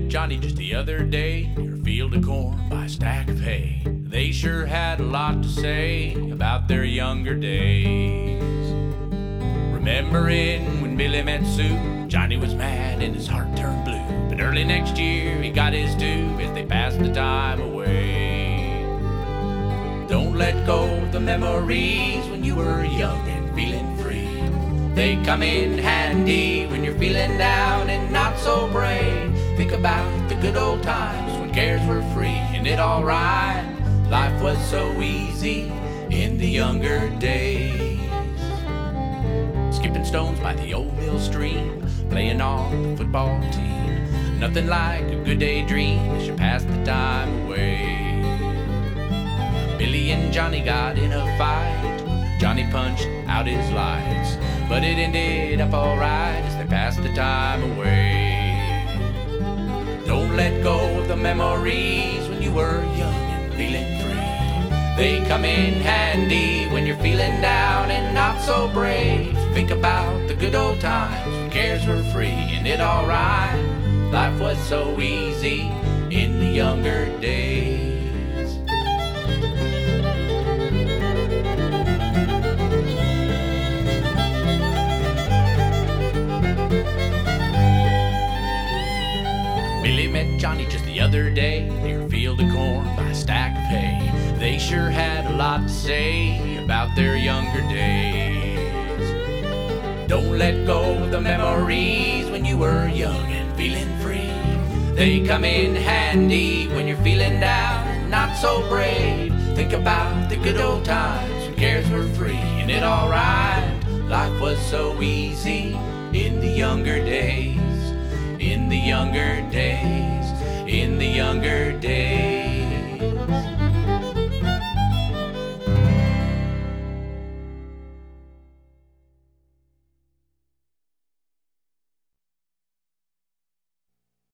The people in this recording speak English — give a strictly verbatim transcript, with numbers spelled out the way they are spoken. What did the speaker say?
met Johnny just the other day near a field of corn by a stack of hay. They sure had a lot to say about their younger days. Remembering when Billy met Sue, Johnny was mad and his heart turned blue. But early next year he got his due as they passed the time away. Don't let go of the memories when you were young and feeling free. They come in handy when you're feeling down and not so brave. Think about the good old times when cares were free and it all right. Life was so easy in the younger days. Skipping stones by the old mill stream, playing on the football team. Nothing like a good daydream as you pass the time away. Billy and Johnny got in a fight. Johnny punched out his lights, but it ended up alright as they passed the time away. Don't let go of the memories when you were young and feeling free. They come in handy when you're feeling down and not so brave. Think about the good old times when cares were free and it alright. Life was so easy in the younger days. Billy met Johnny just the other day near a field of corn by a stack of hay. They sure had a lot to say about their younger days. Don't let go of the memories when you were young and feeling free. They come in handy when you're feeling down and not so brave. Think about the good old times when cares were free and it all right. Life was so easy in the younger days. In the younger days, in the younger days.